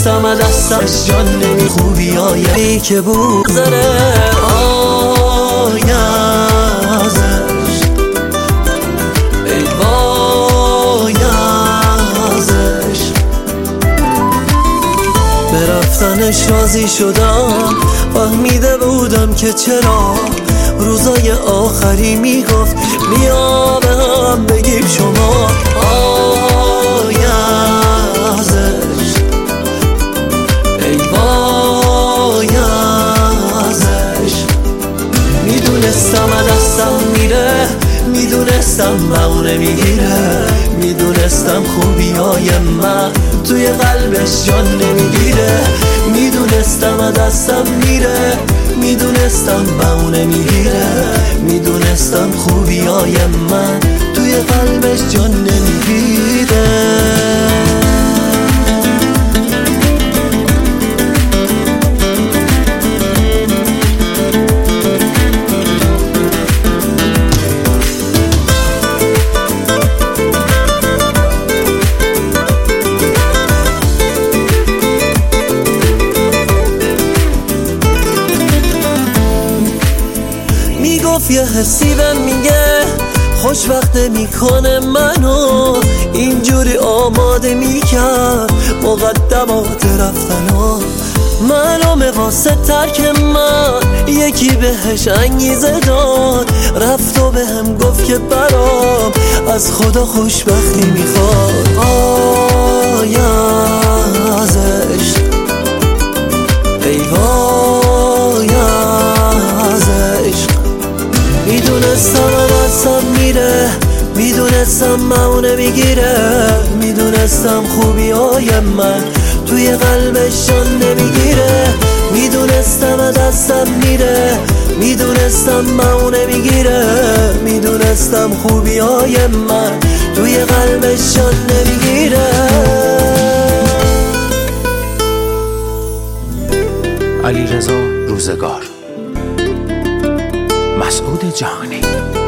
میدونستم از دستش جان نمی خوبی آیه که بود زره آیه ازش ای وای ازش به رفتنش راضی شدم فهمیده بودم که چرا روزای آخری میگفت بیا به هم بگیم شما آی ازش ای وای ازش میدونستم از دستم میره میدونستم بهونه میگیره میدونستم خوبی های من توی قلبش جان نمیگیره میدونستم از دستم میره میدونستم بهونه میگیره میدونستم خوبی های من توی قلبش جان نمیگیره میگفت یه حسی بهم میگه خوشبخت میکنه منو اینجوری آماده میکرد مقدمات رفتنو معلومه واسه ترک من یکی بهش انگیزه داد رفت و بهم گفت که برام از خدا خوشبختی میخواد آی ازش ای وای ازش میدونستم دستم میره میدونستم مونه میگیره میدونستم خوبی های من توی قلبش جان نمیگیره میدونستم دستم میره میدونستم مونه میگیره میدونستم خوبی های من توی قلبش جان نمیگیره. علیرضا روزگار، مسعود جهانی.